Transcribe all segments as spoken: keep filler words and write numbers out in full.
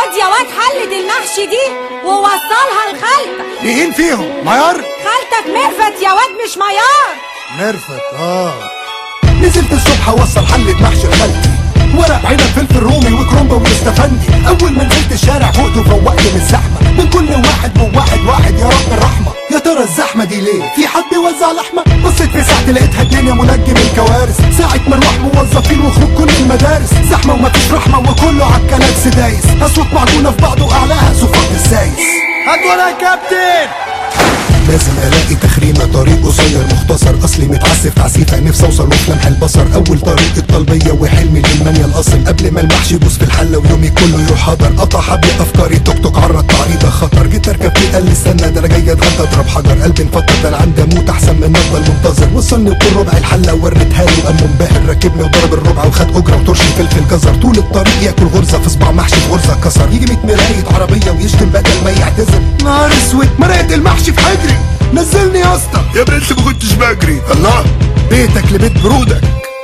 خد يا واد حلة المحشي دي ووصلها لخالتك. مين فيهم؟ ميار؟ خالتك ميرفت يا واد مش ميار. ميرفت اه. نزلت الصبح اوصل حلة محشي لخالتي، ورق عنب فلفل رومي وكرومبا واستفندي. اول ما نزلت الشارع فوقت وفوقت من الزحمه، من كل واحد وواحد واحد يا رب الرحمه. يا ترى الزحمه دي ليه؟ في حد بيوزع لحمه؟ بصيت في ساعتي لقيتها الدنيا منجم الكوارث، ساعه مروح موظفين وخروج كل المدارس، زحمه ومفيش رحمه وكله عالكلاكس دايس، اصوات معجونه في بعض واعلاها صفات السايس. هات ولا يا كابتن. لازم الاقي تخريمه، طريق قصير مختصر، اصلي متعسف تعسيفه، نفسي اوصل وفي لمح البصر. اول طريق الطلبيه وحلمي للمانيا الاصل، قبل ما المحشي يبوظ في الحله ويومي كله يروح حضر. قطع حبل افكاري، توك توك عرض تعريضه خطر، جيت اركب فيه قال لي استنى ده انا جاي اتغدى اضرب حجر. قلبي انفطر ده انا عندي اموت احسن من افضل منتظر. وصلني وكل ربع الحله وريتها له قام منبهر، ركبني وضرب الربع وخد اجره وترشي فلفل جزر. طول الطريق ياكل غرزه في صباع محشي في غرزه كسر، يجي ميت مرايه عربيه ويشتم بدل ما يعتذر. نهار اسود مرقت المحشي في حجري، نزلني يا اسطى. يا بنت ما كنتش بجري. الله بيتك لبيت برودك.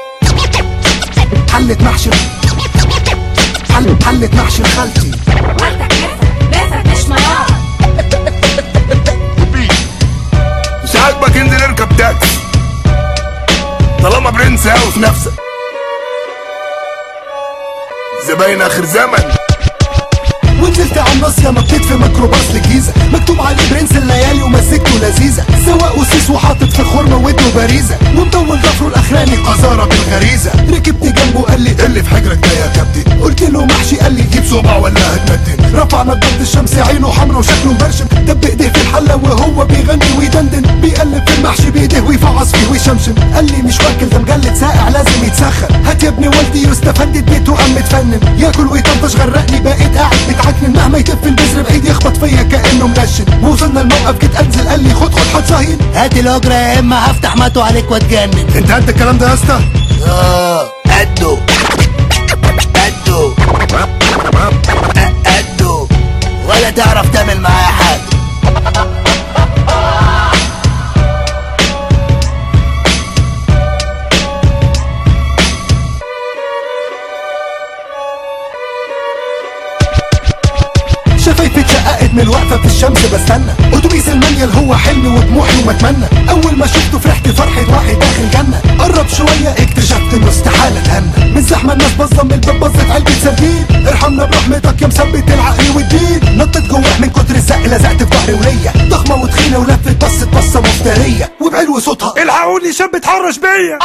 حلة محشي حل حلة محشي لخالتي. خالتك ميرفت مش ميار. مش عاجبك انزل اركب تاكسي طالما برنس قوي في نفسك. زباين اخر زمن. ونزلت على الناصية نطيت في ميكروباص للجيزة، مكتوب عليه برنس الليالي ومسكته لذيذة. سواق وسيس وحاطط في خرمة ودنه باريزة، ومطول ضفره الاخراني قذارة بالغريزة. ركبت جنبه قال لي اللي في حجرك ده يا كابتن، قلت له محشي قال لي جيب صبع ولا هتندن. رفع نضارة الشمس عينه حمرا وشكله مبرشم، دب ايديه في الحلة وهو بيغني ويدندن، بيقلب في المحشي بايديه ويفعص فيه ويشمشم. قال لي مش واكل ده مجلد ساقع لازم يتسخن، هات يا ابن والدي واستفند بيته قام متفنن. ياكل ويطنطش غرقني بقيت قاعد متعكنن، مهما يتف البذر بعيد يخبط فيا كانه منشن. ووصلنا الموقف جيت انزل قال لي خد خد حط صهين، هات الاجره يا اما هفتح ماتو عليك واتجنن. انت قد الكلام ده يا اسطى؟ اه قده قده قده ولا تعرف تعمل معايا حاجه. شفايفي اتشققت من الوقفه في الشمس بستنى اتوبيس المانيال، هو حلمي وطموحي ومتمنى. اول ما شفته فرحت فرحه واحد داخل جنه، قرب شويه اكتشفت انه استحاله اتهنى. من زحمه الناس بصم الباب بصت علبه سردين، ارحمنا برحمتك يا مثبت العقل والدين. نطت جوه من كتر الزق لزقت في ظهري وليا، ضخمه وتخينه ولفت بصت بصه مفتريه، وبعلو صوتها الحقوني شاب اتحرش بيا.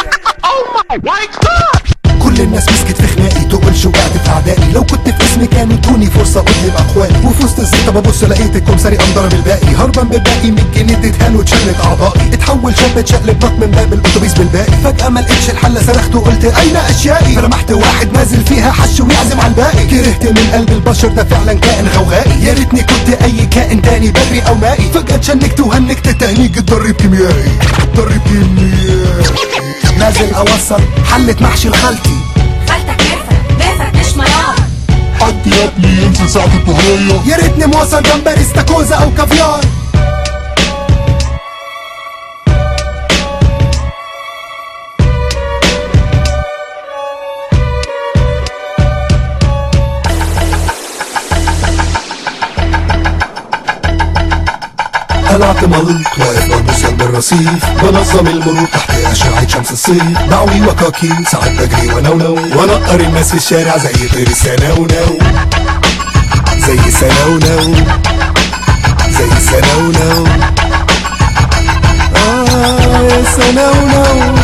كل الناس مسكت في خناقي، تقولش وقعت في اعدائي. لو كنت في اسمي كانوا ادوني فرصه اطلب اقوالي، وفي وسط الزيطه ببص لقيت الكمساري قام ضرب الباقي. هربان بالباقي مية جنيه اديتها له اتشلت اعضائي، اتحول شاب اتشقلب نط من باب الاتوبيس بالباقي. فجاه ما لقيتش الحله صرخت وقلت اين اشيائي، فرمحت واحد نازل فيها حش ويعزم على الباقي. كرهت من قلب البشر ده فعلا كائن غوغائي، يا ريتني كنت اي كائن تاني بري او مائي. فجاه اتشنكت وهنكت تهنيج ضرب كيميائي ضرب كيميائي. نازل اوصل حله محشي لخالتي. خالتك ميرفت ميرفت مش ميار. حد يا ابني ينزل ساعة الظهرية، يا ريتني موصل جمبري استاكوزا او كافيار. طلعت ملوك واقف ببص جنب الرصيف، بنظم المرور تحت أشعة شمس الصيف. دعوي وكاكي ساعات بجري ونونو، ونقر الناس في الشارع زي طير السنونو، زي سنونو زي سنونو. آه يا سنونو.